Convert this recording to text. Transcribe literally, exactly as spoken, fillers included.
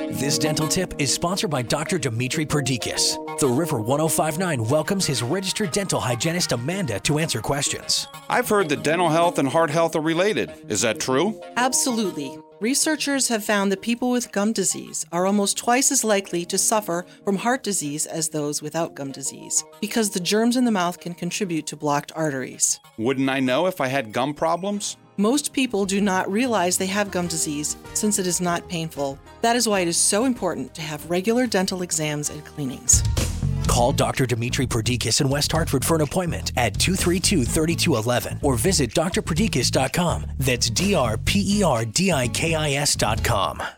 This dental tip is sponsored by Doctor Dimitri Perdikis. The River one oh five point nine welcomes his registered dental hygienist Amanda to answer questions. I've heard that dental health and heart health are related. Is that true? Absolutely. Researchers have found that people with gum disease are almost twice as likely to suffer from heart disease as those without gum disease, because the germs in the mouth can contribute to blocked arteries. Wouldn't I know if I had gum problems? Most people do not realize they have gum disease since it is not painful. That is why it is so important to have regular dental exams and cleanings. Call Doctor Dimitri Perdikis in West Hartford for an appointment at two three two, three two one one or visit d r perdikis dot com. That's D R P E R D I K I S dot com.